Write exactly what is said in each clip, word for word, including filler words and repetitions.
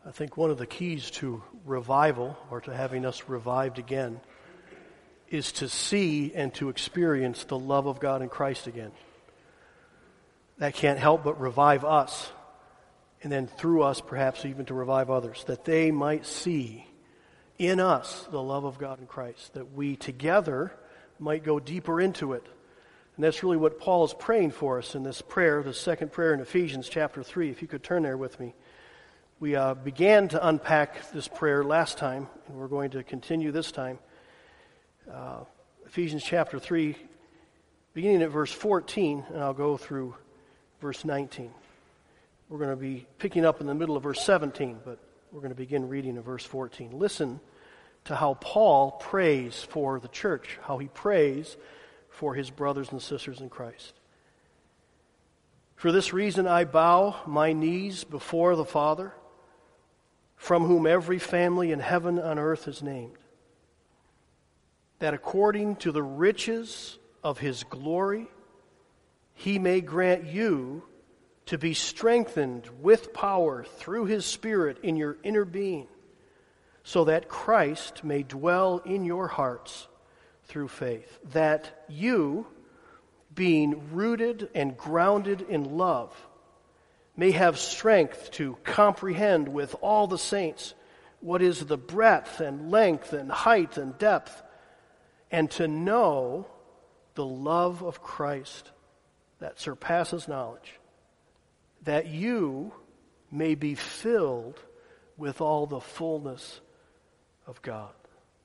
I think one of the keys to revival, or to having us revived again, is to see and to experience the love of God in Christ again. That can't help but revive us, and then through us perhaps even to revive others, that they might see in us the love of God in Christ, that we together might go deeper into it. And that's really what Paul is praying for us in this prayer, the second prayer in Ephesians chapter three. If you could turn there with me. We uh, began to unpack this prayer last time, and we're going to continue this time. Uh, Ephesians chapter three, beginning at verse fourteen, and I'll go through verse nineteen. We're going to be picking up in the middle of verse seventeen, but we're going to begin reading in verse fourteen. Listen to how Paul prays for the church, how he prays for his brothers and sisters in Christ. For this reason I bow my knees before the Father, from whom every family in heaven and earth is named, that according to the riches of his glory, he may grant you to be strengthened with power through his Spirit in your inner being, so that Christ may dwell in your hearts through faith, that you, being rooted and grounded in love, may have strength to comprehend with all the saints what is the breadth and length and height and depth, and to know the love of Christ that surpasses knowledge, that you may be filled with all the fullness of God.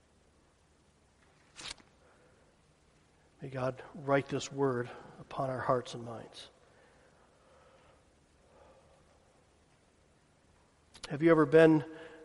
May God write this word upon our hearts and minds. Have you ever been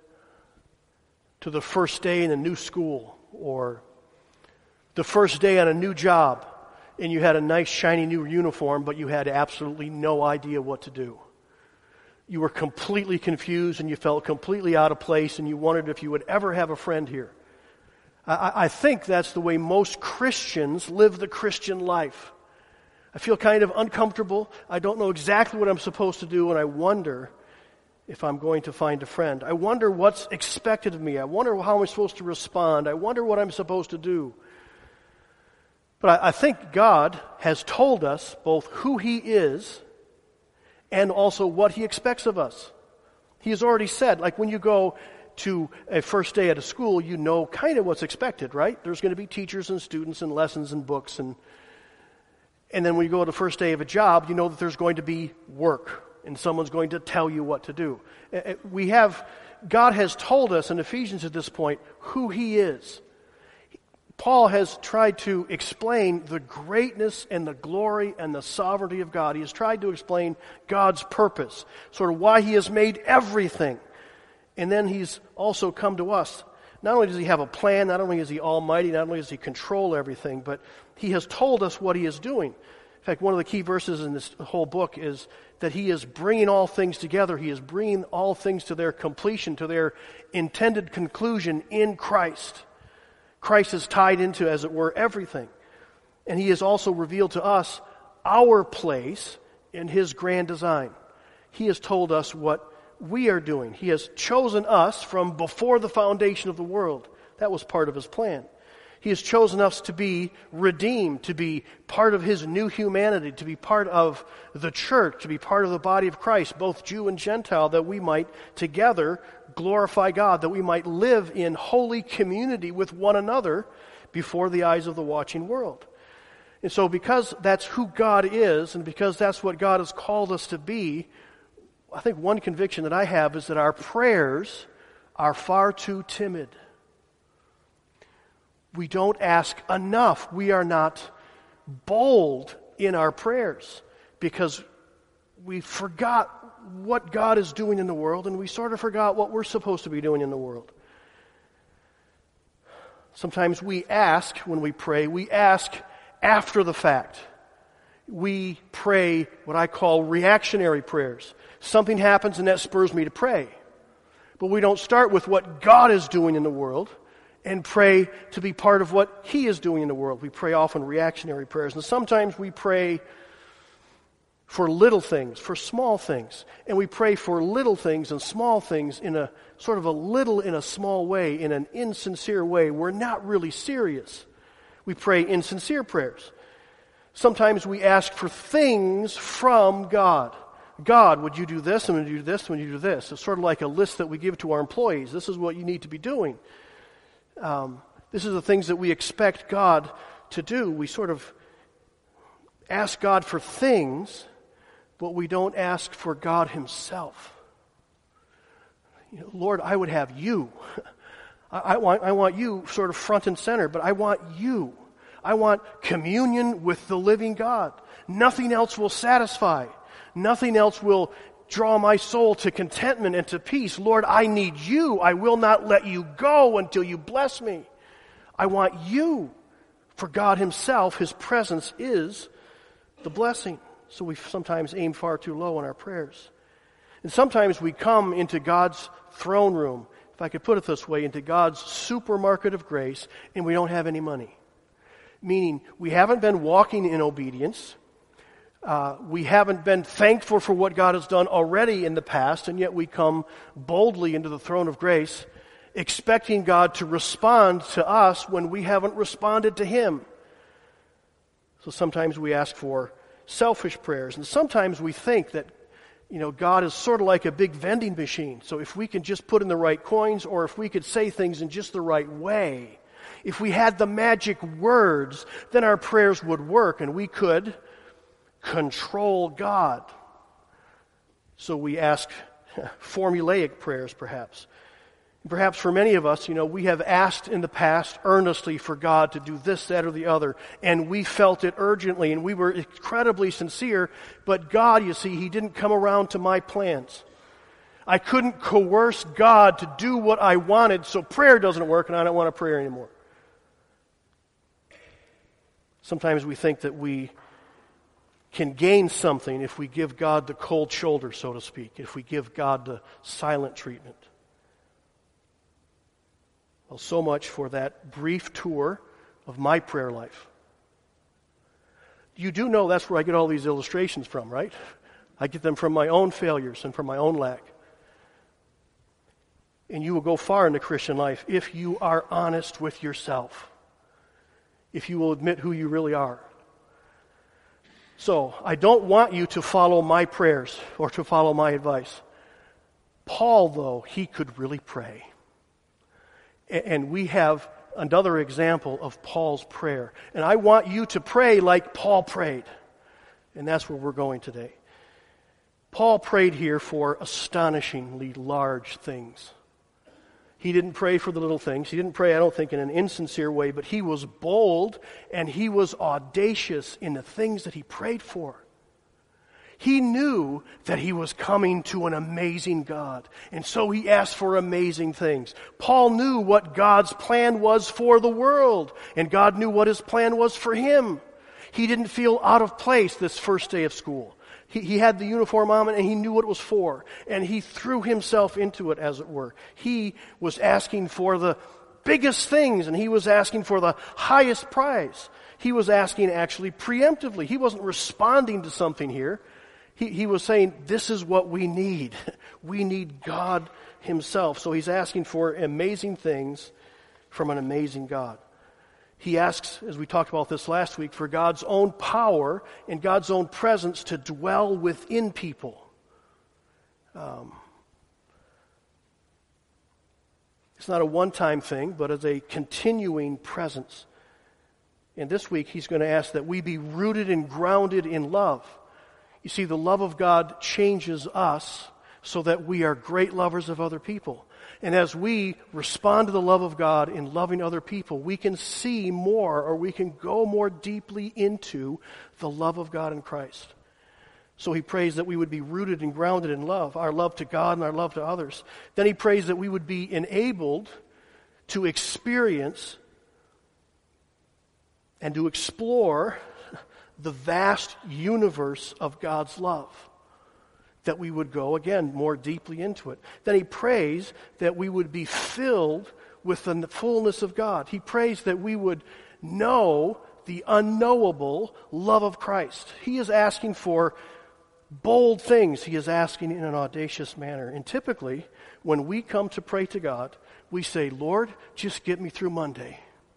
to the first day in a new school, or the first day on a new job, and you had a nice shiny new uniform, but you had absolutely no idea what to do? You were completely confused, and you felt completely out of place, and you wondered if you would ever have a friend here. I, I think that's the way most Christians live the Christian life. I feel kind of uncomfortable. I don't know exactly what I'm supposed to do, and I wonder if I'm going to find a friend. I wonder what's expected of me. I wonder how I'm supposed to respond. I wonder what I'm supposed to do. But I, I think God has told us both who He is and also what He expects of us. He has already said, like when you go to a first day at a school, you know kind of what's expected, right? There's going to be teachers and students and lessons and books. And, and then when you go to the first day of a job, you know that there's going to be work. And someone's going to tell you what to do. We have, God has told us in Ephesians at this point who He is. Paul has tried to explain the greatness and the glory and the sovereignty of God. He has tried to explain God's purpose, sort of why He has made everything. And then He's also come to us. Not only does He have a plan, not only is He almighty, not only does He control everything, but He has told us what He is doing. In fact, one of the key verses in this whole book is that He is bringing all things together. He is bringing all things to their completion, to their intended conclusion in Christ. Christ is tied into, as it were, everything. And He has also revealed to us our place in His grand design. He has told us what we are doing. He has chosen us from before the foundation of the world. That was part of His plan. He has chosen us to be redeemed, to be part of His new humanity, to be part of the church, to be part of the body of Christ, both Jew and Gentile, that we might together glorify God, that we might live in holy community with one another before the eyes of the watching world. And so because that's who God is, and because that's what God has called us to be, I think one conviction that I have is that our prayers are far too timid. We don't ask enough. We are not bold in our prayers because we forgot what God is doing in the world, and we sort of forgot what we're supposed to be doing in the world. Sometimes we ask, when we pray, we ask after the fact. We pray what I call reactionary prayers. Something happens and that spurs me to pray. But we don't start with what God is doing in the world and pray to be part of what He is doing in the world. We pray often reactionary prayers. And sometimes we pray for little things, for small things. And we pray for little things and small things in a sort of a little in a small way, in an insincere way. We're not really serious. We pray insincere prayers. Sometimes we ask for things from God. God, would you do this, and would you do this, and would you do this? It's sort of like a list that we give to our employees. This is what you need to be doing. Um, this is the things that we expect God to do. We sort of ask God for things, but we don't ask for God himself. You know, Lord, I would have you. I, I want, I want you sort of front and center, but I want you. I want communion with the living God. Nothing else will satisfy. Nothing else will draw my soul to contentment and to peace. Lord, I need you. I will not let you go until you bless me. I want you. For God himself, his presence is the blessing. So we sometimes aim far too low in our prayers. And sometimes we come into God's throne room, if I could put it this way, into God's supermarket of grace, and we don't have any money. Meaning, we haven't been walking in obedience. Uh, we haven't been thankful for what God has done already in the past, and yet we come boldly into the throne of grace, expecting God to respond to us when we haven't responded to him. So sometimes we ask for selfish prayers, and sometimes we think that, you know, God is sort of like a big vending machine. So if we can just put in the right coins, or if we could say things in just the right way, if we had the magic words, then our prayers would work, and we could control God. So we ask formulaic prayers, perhaps. Perhaps for many of us, you know, we have asked in the past earnestly for God to do this, that, or the other, and we felt it urgently, and we were incredibly sincere, but God, you see, he didn't come around to my plans. I couldn't coerce God to do what I wanted, so prayer doesn't work, and I don't want to pray anymore. Sometimes we think that we can gain something if we give God the cold shoulder, so to speak, if we give God the silent treatment. Well, so much for that brief tour of my prayer life. You do know that's where I get all these illustrations from, right? I get them from my own failures and from my own lack. And you will go far in the Christian life if you are honest with yourself, if you will admit who you really are. So, I don't want you to follow my prayers or to follow my advice. Paul, though, he could really pray. And we have another example of Paul's prayer. And I want you to pray like Paul prayed. And that's where we're going today. Paul prayed here for astonishingly large things. He didn't pray for the little things. He didn't pray, I don't think, in an insincere way, but he was bold and he was audacious in the things that he prayed for. He knew that he was coming to an amazing God, and so he asked for amazing things. Paul knew what God's plan was for the world, and God knew what his plan was for him. He didn't feel out of place this first day of school. He, he had the uniform on, and he knew what it was for, and he threw himself into it, as it were. He was asking for the biggest things, and he was asking for the highest prize. He was asking actually preemptively. He wasn't responding to something here. He, he was saying, this is what we need. We need God himself. So he's asking for amazing things from an amazing God. He asks, as we talked about this last week, for God's own power and God's own presence to dwell within people. Um, it's not a one-time thing, but as a continuing presence. And this week, he's going to ask that we be rooted and grounded in love. You see, the love of God changes us so that we are great lovers of other people. And as we respond to the love of God in loving other people, we can see more, or we can go more deeply into the love of God in Christ. So he prays that we would be rooted and grounded in love, our love to God and our love to others. Then he prays that we would be enabled to experience and to explore the vast universe of God's love, that we would go, again, more deeply into it. Then he prays that we would be filled with the fullness of God. He prays that we would know the unknowable love of Christ. He is asking for bold things he is asking in an audacious manner. And typically, when we come to pray to God, we say, Lord, just get me through Monday.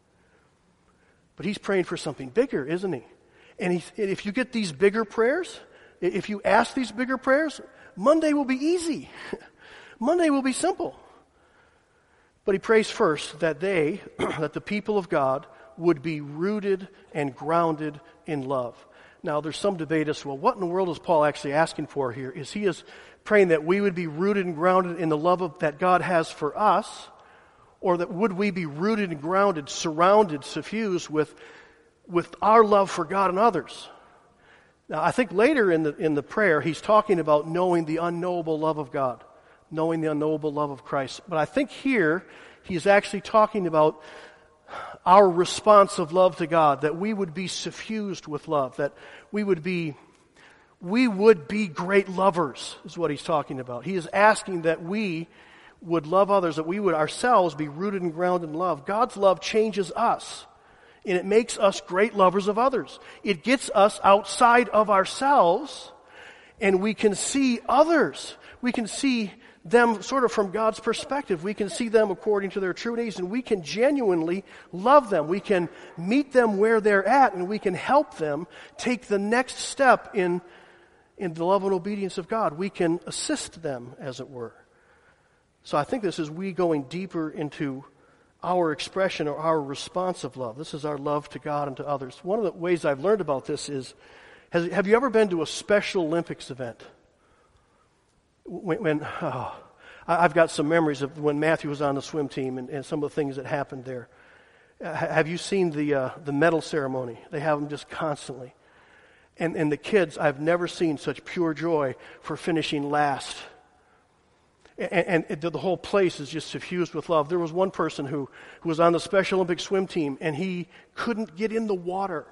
But he's praying for something bigger, isn't he? And he, if you get these bigger prayers, if you ask these bigger prayers, Monday will be easy. Monday will be simple. But he prays first that they, that the people of God, would be rooted and grounded in love. Now, there's some debate as to, well, what in the world is Paul actually asking for here? Is he is praying that we would be rooted and grounded in the love of, that God has for us, or that would we be rooted and grounded, surrounded, suffused with, with our love for God and others? Now, I think later in the in the prayer, he's talking about knowing the unknowable love of God, knowing the unknowable love of Christ. But I think here, he's actually talking about our response of love to God, that we would be suffused with love, that we would be, we would be great lovers, is what he's talking about. He is asking that we would love others, that we would ourselves be rooted and grounded in love. God's love changes us, and it makes us great lovers of others. It gets us outside of ourselves, and we can see others. We can see them sort of from God's perspective. We can see them according to their true needs, and we can genuinely love them. We can meet them where they're at, and we can help them take the next step in, in the love and obedience of God. We can assist them, as it were. So I think this is we going deeper into our expression or our response of love. This is our love to God and to others. One of the ways I've learned about this is, has, have you ever been to a Special Olympics event? When, when oh, I've got some memories of when Matthew was on the swim team and, and some of the things that happened there. Uh, have you seen the uh, the medal ceremony? They have them just constantly. And and the kids, I've never seen such pure joy for finishing last. And, and the whole place is just suffused with love. There was one person who, who was on the Special Olympic swim team, and he couldn't get in the water.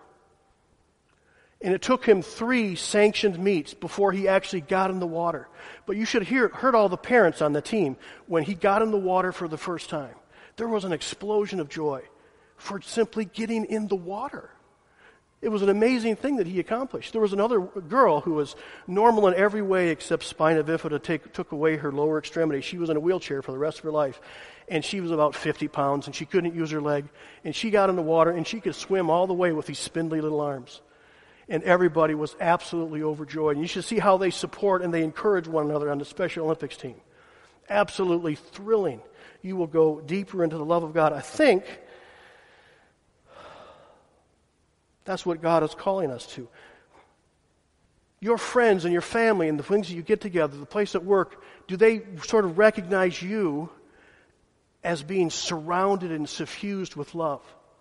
And it took him three sanctioned meets before he actually got in the water. But you should hear heard all the parents on the team when he got in the water for the first time. There was an explosion of joy for simply getting in the water. It was an amazing thing that he accomplished. There was another girl who was normal in every way except spina bifida take, took away her lower extremity. She was in a wheelchair for the rest of her life. And she was about fifty pounds, and she couldn't use her leg. And she got in the water, and she could swim all the way with these spindly little arms. And everybody was absolutely overjoyed. And you should see how they support and they encourage one another on the Special Olympics team. Absolutely thrilling. You will go deeper into the love of God. I think that's what God is calling us to. Your friends and your family and the things that you get together, the place at work, do they sort of recognize you as being surrounded and suffused with love?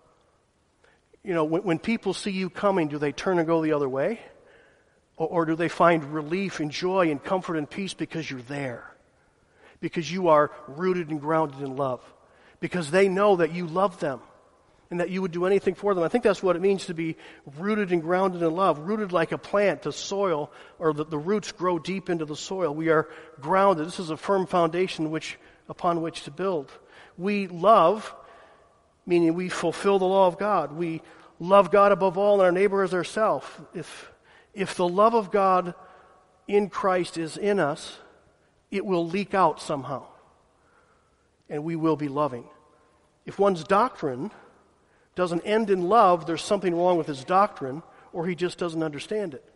You know, when, when people see you coming, do they turn and go the other way? Or, or do they find relief and joy and comfort and peace because you're there? Because you are rooted and grounded in love. Because they know that you love them and that you would do anything for them. I think that's what it means to be rooted and grounded in love. Rooted like a plant, the soil, or the, the roots grow deep into the soil. We are grounded. This is a firm foundation which upon which to build. We love, meaning we fulfill the law of God. We love God above all and our neighbor as ourselves. If, if the love of God in Christ is in us, it will leak out somehow. And we will be loving. If one's doctrine doesn't end in love, there's something wrong with his doctrine, or he just doesn't understand it.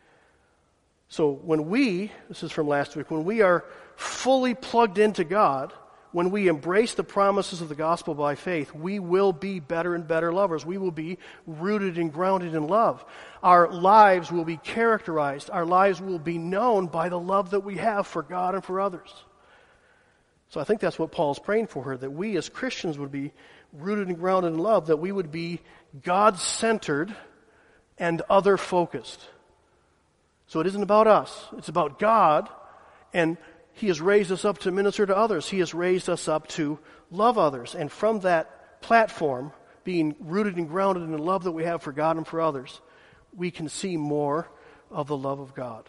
So when we, this is from last week, when we are fully plugged into God, when we embrace the promises of the gospel by faith, we will be better and better lovers. We will be rooted and grounded in love. Our lives will be characterized. Our lives will be known by the love that we have for God and for others. So I think that's what Paul's praying for her, that we as Christians would be rooted and grounded in love, that we would be God-centered and other-focused. So it isn't about us. It's about God, and He has raised us up to minister to others. He has raised us up to love others. And from that platform, being rooted and grounded in the love that we have for God and for others, we can see more of the love of God.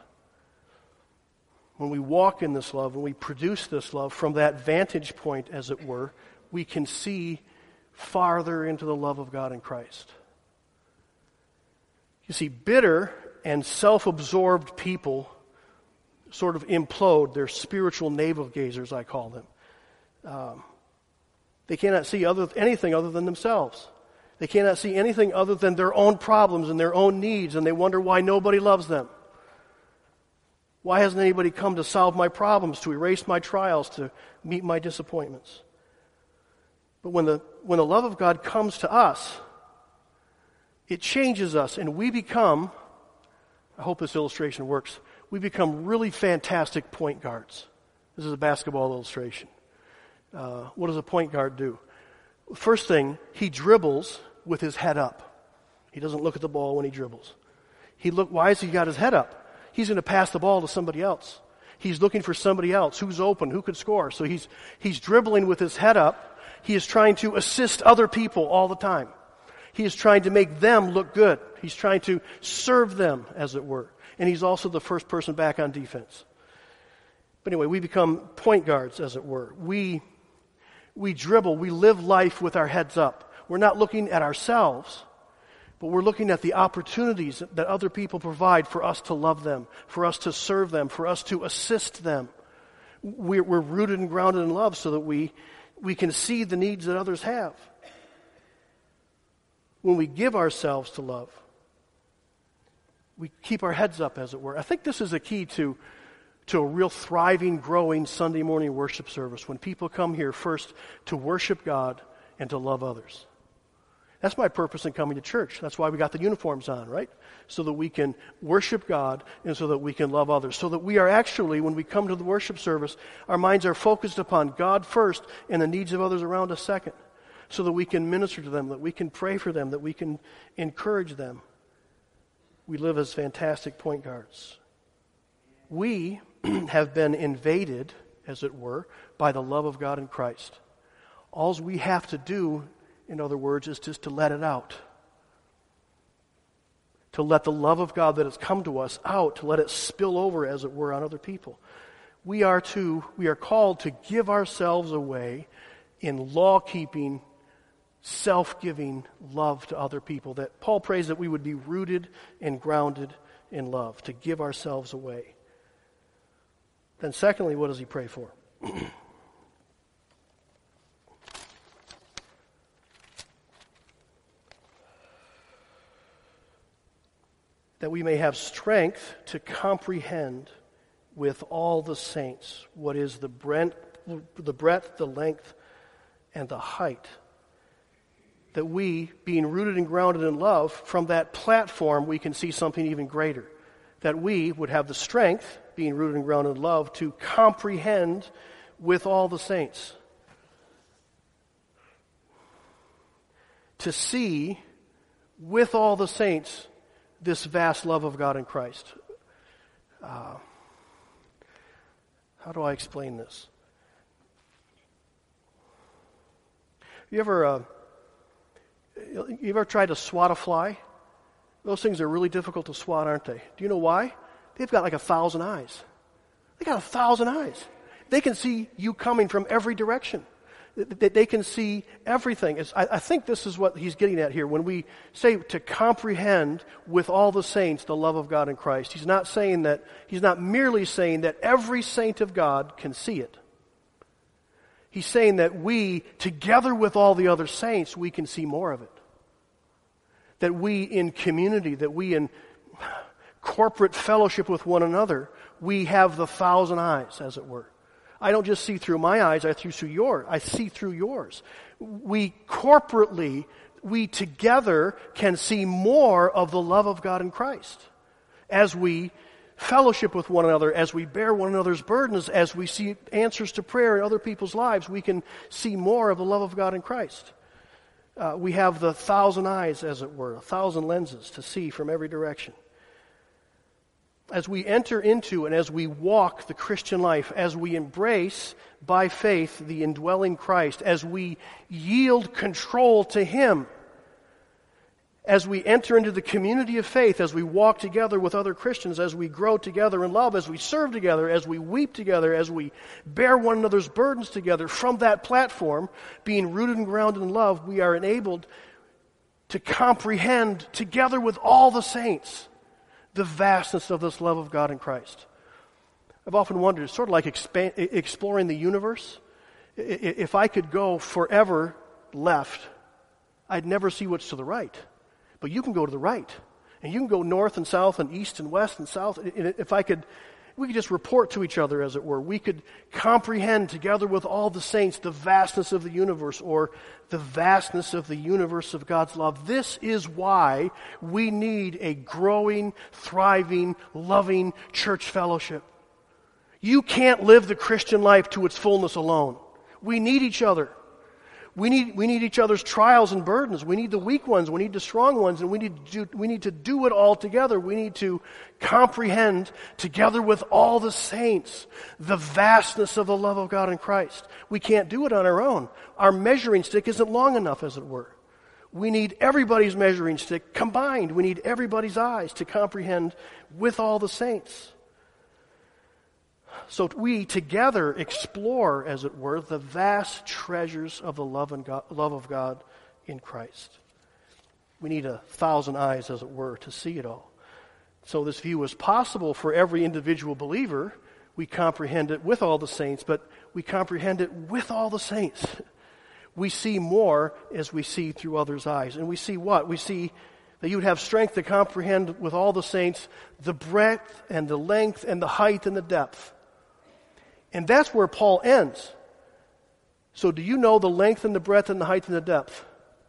When we walk in this love, when we produce this love from that vantage point, as it were, we can see farther into the love of God in Christ. You see, bitter and self-absorbed people sort of implode. They're spiritual navel-gazers, I call them. Um, they cannot see other, anything other than themselves. They cannot see anything other than their own problems and their own needs, and they wonder why nobody loves them. Why hasn't anybody come to solve my problems, to erase my trials, to meet my disappointments? But when the, when the love of God comes to us, it changes us, and we become, I hope this illustration works, we become really fantastic point guards. This is a basketball illustration. Uh, what does a point guard do? First thing, he dribbles with his head up. He doesn't look at the ball when he dribbles. He look. Why has he got his head up? He's going to pass the ball to somebody else. He's looking for somebody else who's open, who could score. So he's he's dribbling with his head up. He is trying to assist other people all the time. He is trying to make them look good. He's trying to serve them, as it were. And he's also the first person back on defense. But anyway, we become point guards, as it were. We we dribble. We live life with our heads up. We're not looking at ourselves, but we're looking at the opportunities that other people provide for us to love them, for us to serve them, for us to assist them. We're, we're rooted and grounded in love so that we, we can see the needs that others have. When we give ourselves to love, we keep our heads up, as it were. I think this is a key to, to a real thriving, growing Sunday morning worship service, when people come here first to worship God and to love others. That's my purpose in coming to church. That's why we got the uniforms on, right? So that we can worship God and so that we can love others. So that we are actually, when we come to the worship service, our minds are focused upon God first and the needs of others around us second. So that we can minister to them, that we can pray for them, that we can encourage them. We live as fantastic point guards. We have been invaded, as it were, by the love of God in Christ. All we have to do, in other words, is just to let it out. To let the love of God that has come to us out, to let it spill over, as it were, on other people. We are to, we are called to give ourselves away in law-keeping, self-giving love to other people. That Paul prays that we would be rooted and grounded in love, to give ourselves away. Then secondly, what does he pray for? That we may have strength to comprehend with all the saints what is the breadth, the breadth, the length, and the height. That we, being rooted and grounded in love, from that platform we can see something even greater. That we would have the strength, being rooted and grounded in love, to comprehend with all the saints. To see with all the saints this vast love of God in Christ. Uh, how do I explain this? You ever, uh, you ever tried to swat a fly? Those things are really difficult to swat, aren't they? Do you know why? They've got like a thousand eyes. They got a thousand eyes. They can see you coming from every direction. They can see everything. It's, I, I think this is what he's getting at here. When we say to comprehend with all the saints the love of God in Christ, he's not saying that, he's not merely saying that every saint of God can see it. He's saying that we, together with all the other saints, we can see more of it. That we in community, that we in corporate fellowship with one another, we have the thousand eyes, as it were. I don't just see through my eyes, I see through yours. I see through yours. We corporately, we together can see more of the love of God in Christ. As we fellowship with one another, as we bear one another's burdens, as we see answers to prayer in other people's lives, we can see more of the love of God in Christ. Uh, we have the thousand eyes, as it were, a thousand lenses to see from every direction. As we enter into and as we walk the Christian life, as we embrace by faith the indwelling Christ, as we yield control to Him, as we enter into the community of faith, as we walk together with other Christians, as we grow together in love, as we serve together, as we weep together, as we bear one another's burdens together, from that platform, being rooted and grounded in love, we are enabled to comprehend together with all the saints the vastness of this love of God in Christ. I've often wondered, it's sort of like expa- exploring the universe. If I could go forever left, I'd never see what's to the right. But you can go to the right. And you can go north and south and east and west and south. If I could, we could just report to each other, as it were. We could comprehend together with all the saints the vastness of the universe, or the vastness of the universe of God's love. This is why we need a growing, thriving, loving church fellowship. You can't live the Christian life to its fullness alone. We need each other. We need, we need each other's trials and burdens. We need the weak ones. We need the strong ones. And we need to do, we need to do it all together. We need to comprehend together with all the saints the vastness of the love of God in Christ. We can't do it on our own. Our measuring stick isn't long enough, as it were. We need everybody's measuring stick combined. We need everybody's eyes to comprehend with all the saints. So we together explore, as it were, the vast treasures of the love, and God, love of God in Christ. We need a thousand eyes, as it were, to see it all. So this view is possible for every individual believer. We comprehend it with all the saints, but we comprehend it with all the saints. We see more as we see through others' eyes. And we see what? We see that you would have strength to comprehend with all the saints the breadth and the length and the height and the depth. And that's where Paul ends. So do you know the length and the breadth and the height and the depth?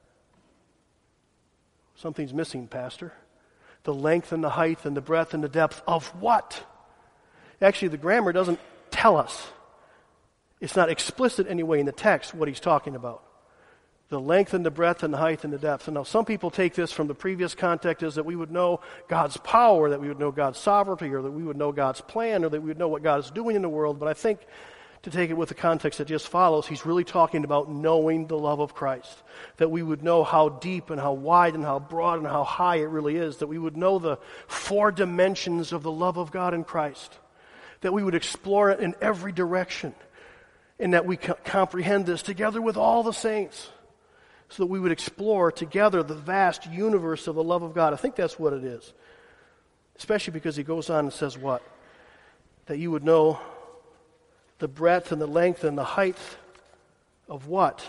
Something's missing, Pastor. The length and the height and the breadth and the depth of what? Actually, the grammar doesn't tell us. It's not explicit anyway in the text what he's talking about. The length and the breadth and the height and the depth. And now some people take this from the previous context as that we would know God's power, that we would know God's sovereignty, or that we would know God's plan, or that we would know what God is doing in the world. But I think to take it with the context that just follows, he's really talking about knowing the love of Christ. That we would know how deep and how wide and how broad and how high it really is. That we would know the four dimensions of the love of God in Christ. That we would explore it in every direction. And that we co- comprehend this together with all the saints. So that we would explore together the vast universe of the love of God. I think that's what it is. Especially because he goes on and says what? That you would know the breadth and the length and the height of what?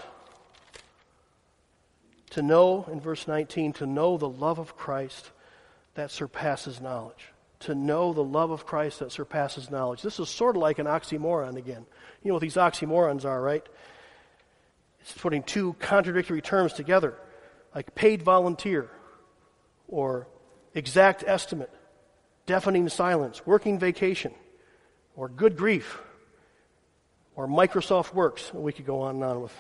To know, in verse nineteen, to know the love of Christ that surpasses knowledge. To know the love of Christ that surpasses knowledge. This is sort of like an oxymoron again. You know what these oxymorons are, right? It's putting two contradictory terms together, like paid volunteer, or exact estimate, deafening silence, working vacation, or good grief, or Microsoft Works. We could go on and on with.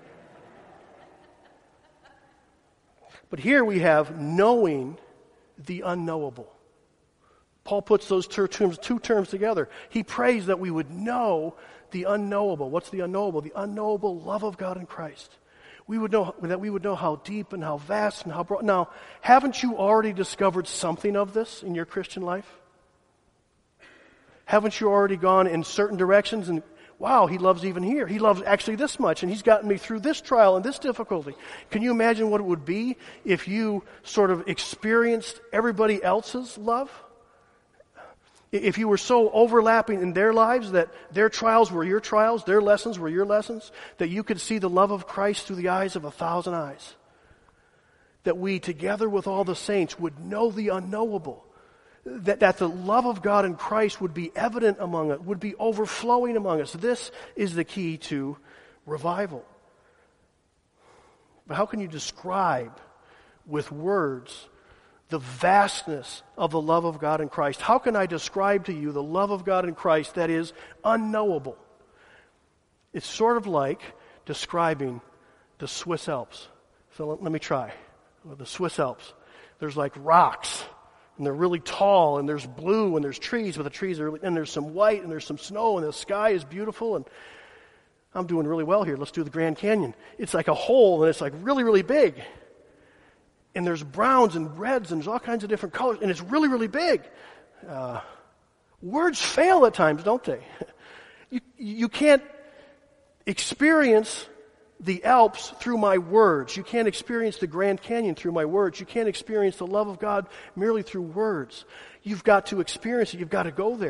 But here we have knowing the unknowable. Paul puts those two terms, two terms together. He prays that we would know the unknowable. What's the unknowable? The unknowable love of God in Christ. We would know that we would know how deep and how vast and how broad. Now, haven't you already discovered something of this in your Christian life? Haven't you already gone in certain directions and, wow, he loves even here. He loves actually this much, and he's gotten me through this trial and this difficulty. Can you imagine what it would be if you sort of experienced everybody else's love? If you were so overlapping in their lives that their trials were your trials, their lessons were your lessons, that you could see the love of Christ through the eyes of a thousand eyes. That we, together with all the saints, would know the unknowable. That, that the love of God in Christ would be evident among us, would be overflowing among us. This is the key to revival. But how can you describe with words the vastness of the love of God in Christ? How can I describe to you the love of God in Christ that is unknowable? It's sort of like describing the Swiss Alps. So let, let me try. The Swiss Alps. There's like rocks, and they're really tall, and there's blue, and there's trees, but the trees are, and there's some white, and there's some snow, and the sky is beautiful, and I'm doing really well here. Let's do the Grand Canyon. It's like a hole, and it's like really, really big. And there's browns and reds and there's all kinds of different colors, and it's really, really big. Uh, words fail at times, don't they? You, you can't experience the Alps through my words. You can't experience the Grand Canyon through my words. You can't experience the love of God merely through words. You've got to experience it. You've got to go there.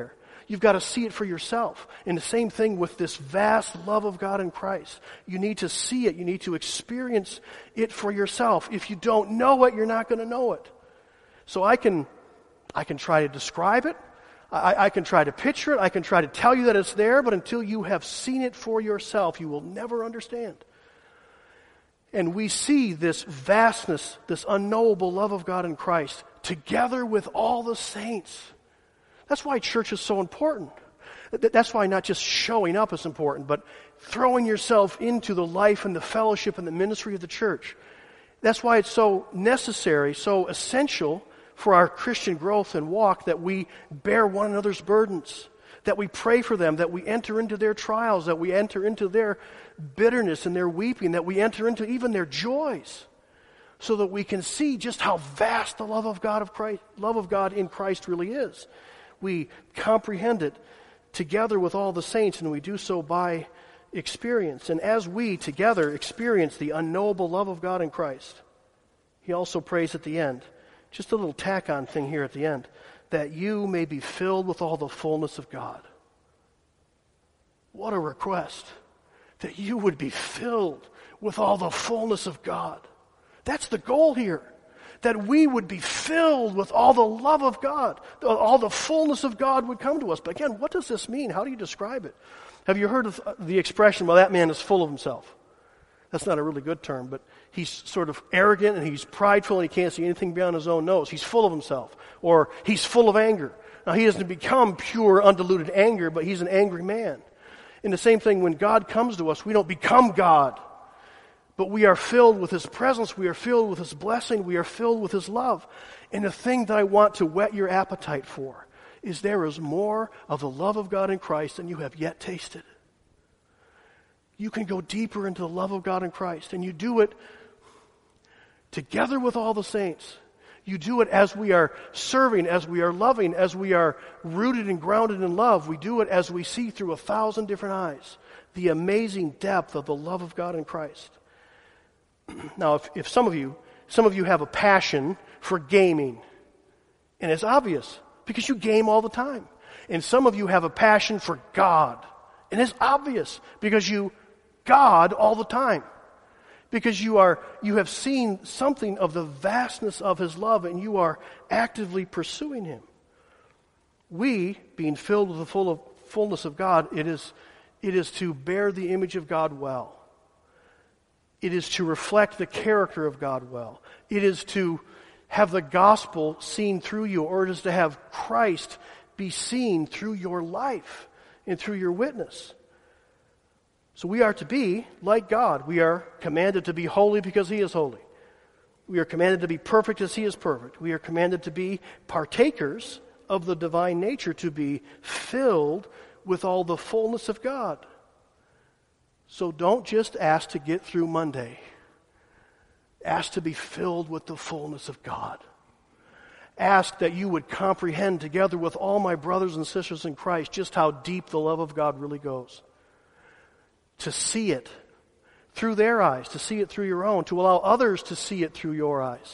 You've got to see it for yourself. And the same thing with this vast love of God in Christ. You need to see it. You need to experience it for yourself. If you don't know it, you're not going to know it. So I can, I can try to describe it. I, I can try to picture it. I can try to tell you that it's there, but until you have seen it for yourself, you will never understand. And we see this vastness, this unknowable love of God in Christ, together with all the saints. That's why church is so important. That's why not just showing up is important, but throwing yourself into the life and the fellowship and the ministry of the church. That's why it's so necessary, so essential for our Christian growth and walk that we bear one another's burdens, that we pray for them, that we enter into their trials, that we enter into their bitterness and their weeping, that we enter into even their joys, so that we can see just how vast the love of God of Christ, love of God in Christ really is. We comprehend it together with all the saints, and we do so by experience. And as we together experience the unknowable love of God in Christ, he also prays at the end, just a little tack-on thing here at the end, that you may be filled with all the fullness of God. What a request, that you would be filled with all the fullness of God. That's the goal here. That we would be filled with all the love of God. All the fullness of God would come to us. But again, what does this mean? How do you describe it? Have you heard of the expression, well, that man is full of himself? That's not a really good term, but he's sort of arrogant and he's prideful and he can't see anything beyond his own nose. He's full of himself. Or he's full of anger. Now, he doesn't become pure, undiluted anger, but he's an angry man. And the same thing, when God comes to us, we don't become God. But we are filled with His presence, we are filled with His blessing, we are filled with His love. And the thing that I want to whet your appetite for is there is more of the love of God in Christ than you have yet tasted. You can go deeper into the love of God in Christ, and you do it together with all the saints. You do it as we are serving, as we are loving, as we are rooted and grounded in love. We do it as we see through a thousand different eyes the amazing depth of the love of God in Christ. Now, if, if some of you, some of you have a passion for gaming, and it's obvious because you game all the time. And some of you have a passion for God, and it's obvious because you God all the time. Because you are, you have seen something of the vastness of His love, and you are actively pursuing Him. We, being filled with the full of, fullness of God, it is, it is to bear the image of God well. It is to reflect the character of God well. It is to have the gospel seen through you, or it is to have Christ be seen through your life and through your witness. So we are to be like God. We are commanded to be holy because He is holy. We are commanded to be perfect as He is perfect. We are commanded to be partakers of the divine nature, to be filled with all the fullness of God. So don't just ask to get through Monday. Ask to be filled with the fullness of God. Ask that you would comprehend together with all my brothers and sisters in Christ just how deep the love of God really goes. To see it through their eyes, to see it through your own, to allow others to see it through your eyes.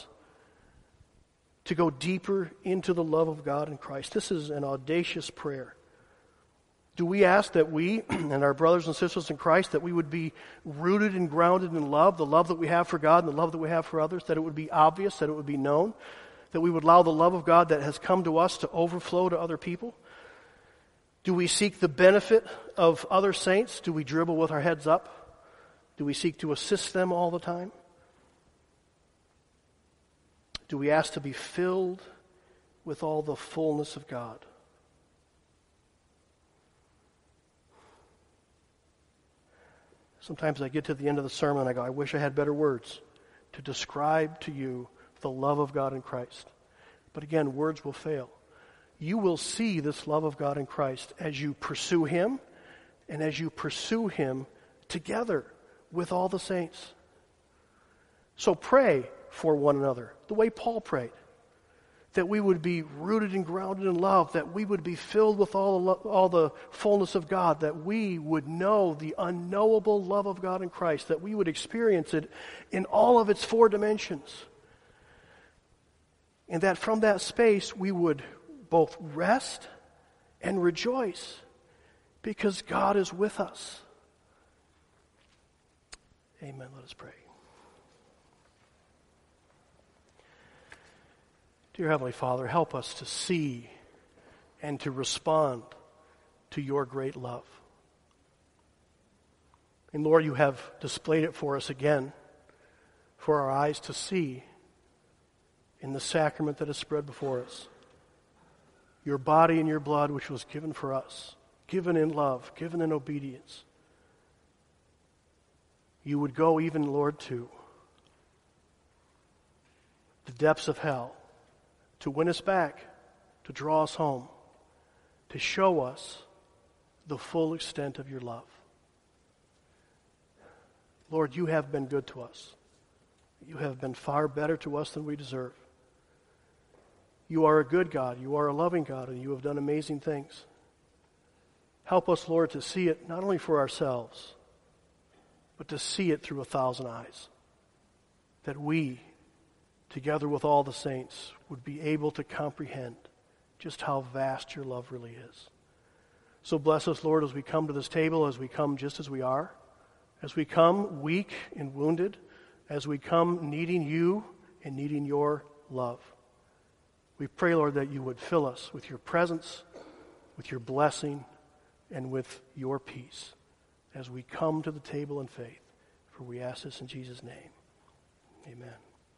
To go deeper into the love of God in Christ. This is an audacious prayer. Do we ask that we and our brothers and sisters in Christ, that we would be rooted and grounded in love, the love that we have for God and the love that we have for others, that it would be obvious, that it would be known, that we would allow the love of God that has come to us to overflow to other people? Do we seek the benefit of other saints? Do we dribble with our heads up? Do we seek to assist them all the time? Do we ask to be filled with all the fullness of God? Sometimes I get to the end of the sermon and I go, I wish I had better words to describe to you the love of God in Christ. But again, words will fail. You will see this love of God in Christ as you pursue Him and as you pursue Him together with all the saints. So pray for one another the way Paul prayed. That we would be rooted and grounded in love, that we would be filled with all the, lo- all the fullness of God, that we would know the unknowable love of God in Christ, that we would experience it in all of its four dimensions. And that from that space we would both rest and rejoice because God is with us. Amen. Let us pray. Dear Heavenly Father, help us to see and to respond to your great love. And Lord, you have displayed it for us again, for our eyes to see in the sacrament that is spread before us. Your body and your blood, which was given for us, given in love, given in obedience. You would go even, Lord, to the depths of hell to win us back, to draw us home, to show us the full extent of your love. Lord, you have been good to us. You have been far better to us than we deserve. You are a good God. You are a loving God, and you have done amazing things. Help us, Lord, to see it not only for ourselves, but to see it through a thousand eyes. That we, together with all the saints, would be able to comprehend just how vast your love really is. So bless us, Lord, as we come to this table, as we come just as we are, as we come weak and wounded, as we come needing you and needing your love. We pray, Lord, that you would fill us with your presence, with your blessing, and with your peace as we come to the table in faith. For we ask this in Jesus' name. Amen.